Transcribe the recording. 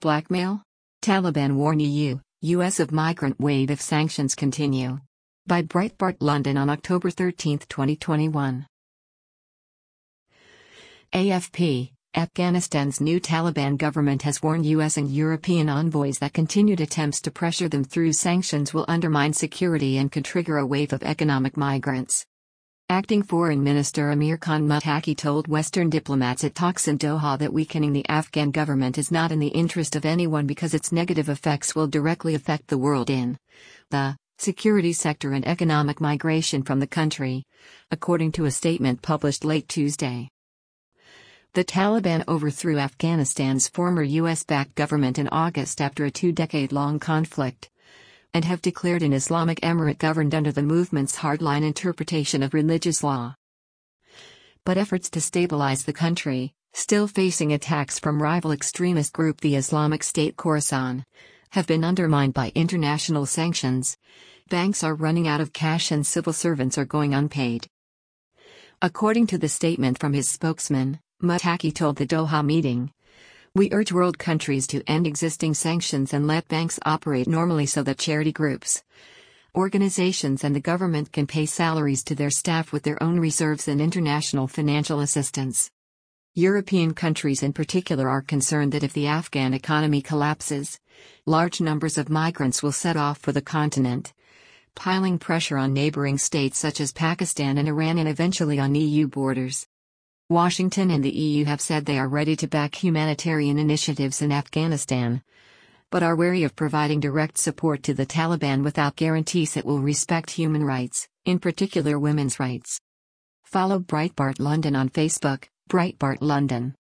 blackmail? Taliban warn EU, US of migrant wave if sanctions continue. By Breitbart London on October 13, 2021. AFP, Afghanistan's new Taliban government has warned US and European envoys that continued attempts to pressure them through sanctions will undermine security and could trigger a wave of economic migrants. Acting Foreign Minister Amir Khan Muttaqi told Western diplomats at talks in Doha that weakening the Afghan government is not in the interest of anyone because its negative effects will directly affect the world in the security sector and economic migration from the country, according to a statement published late Tuesday. The Taliban overthrew Afghanistan's former US-backed government in August after a two-decade-long conflict, and have declared an Islamic emirate governed under the movement's hardline interpretation of religious law. But efforts to stabilize the country, still facing attacks from rival extremist group the Islamic State Khorasan, have been undermined by international sanctions. Banks are running out of cash and civil servants are going unpaid. According to the statement from his spokesman, Muttaqi told the Doha meeting, "We urge world countries to end existing sanctions and let banks operate normally so that charity groups, organizations and the government can pay salaries to their staff with their own reserves and international financial assistance." European countries in particular are concerned that if the Afghan economy collapses, large numbers of migrants will set off for the continent, piling pressure on neighboring states such as Pakistan and Iran and eventually on EU borders. Washington and the EU have said they are ready to back humanitarian initiatives in Afghanistan, but are wary of providing direct support to the Taliban without guarantees it will respect human rights, in particular women's rights. Follow Breitbart London on Facebook, Breitbart London.